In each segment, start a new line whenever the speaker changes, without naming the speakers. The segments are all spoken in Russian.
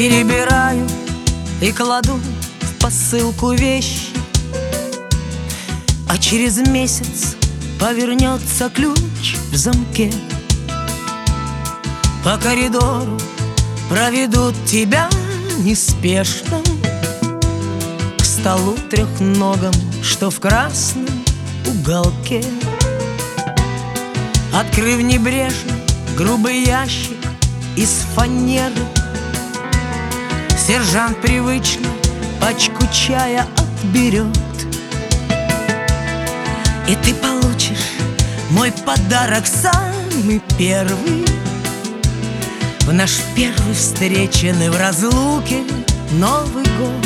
Перебираю и кладу в посылку вещи, а через месяц повернется ключ в замке. По коридору проведут тебя неспешно к столу трехногому, что в красном уголке. Открыв небрежно грубый ящик из фанеры, сержант привычно пачку чая отберет. И ты получишь мой подарок самый первый, в наш первый встреченный в разлуке Новый год.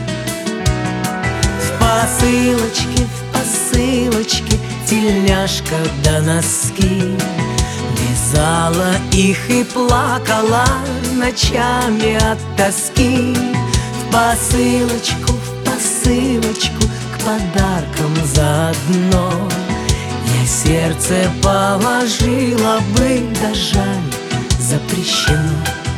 В посылочке тельняшка да носки, вязала их и плакала ночами от тоски. В посылочку к подаркам заодно я сердце положила бы, да жаль, запрещено.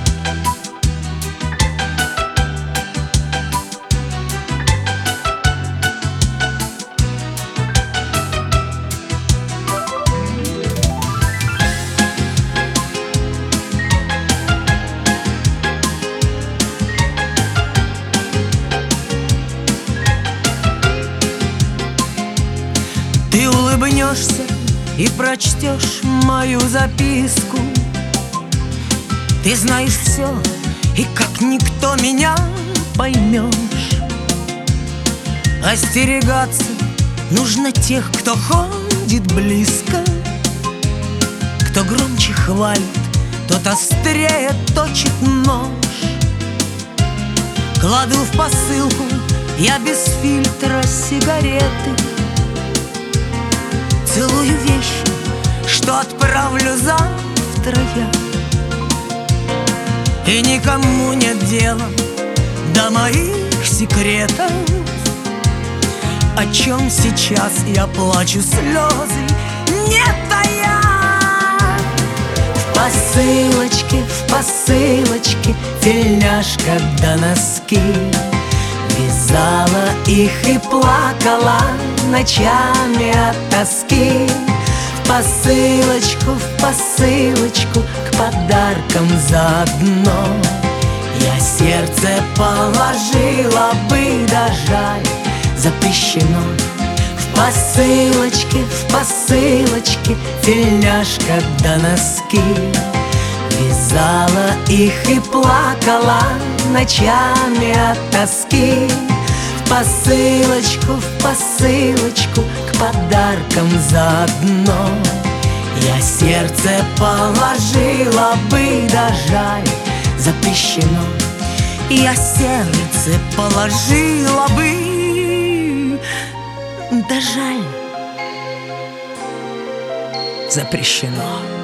Ты улыбнешься и прочтешь мою записку. Ты знаешь все, и как никто меня поймешь. Остерегаться нужно тех, кто ходит близко, кто громче хвалит, тот острее точит нож. Кладу в посылку я без фильтра сигареты, целую вещи, что отправлю завтра я. И никому нет дела до моих секретов, о чем сейчас я плачу слезы не тая. В посылочке тельняшка да носки, вязала их и плакала ночами от тоски. В посылочку к подаркам заодно я сердце положила бы, да жаль, запрещено. В посылочке тельняшка да носки, вязала их и плакала ночами от тоски. В посылочку к подаркам заодно я сердце положила бы, да жаль, запрещено. Я сердце положила бы, да жаль, запрещено.